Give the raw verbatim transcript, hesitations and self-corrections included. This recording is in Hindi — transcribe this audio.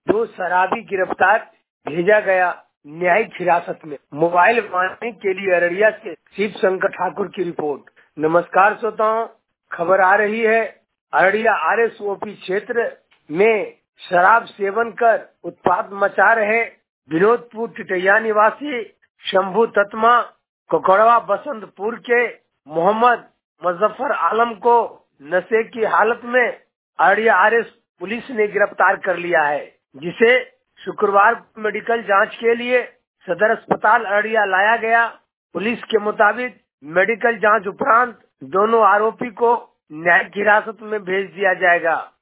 दो शराबी गिरफ्तार, भेजा गया न्यायिक हिरासत में। मोबाइल मांगने के लिए अररिया से शिव शंकर ठाकुर की रिपोर्ट। नमस्कार श्रोताओं, खबर आ रही है Araria R S O P क्षेत्र में शराब सेवन कर उत्पात मचा रहे विनोदपुर टिटैया निवासी शंभू तत्मा कोकड़वा बसंतपुर के मोहम्मद मुजफ्फर आलम को नशे की हालत में अररिया आर एस पुलिस ने गिरफ्तार कर लिया है, जिसे शुक्रवार को मेडिकल जांच के लिए सदर अस्पताल अररिया लाया गया। पुलिस के मुताबिक मेडिकल जांच उपरांत दोनों आरोपी को न्यायिक हिरासत में भेज दिया जाएगा।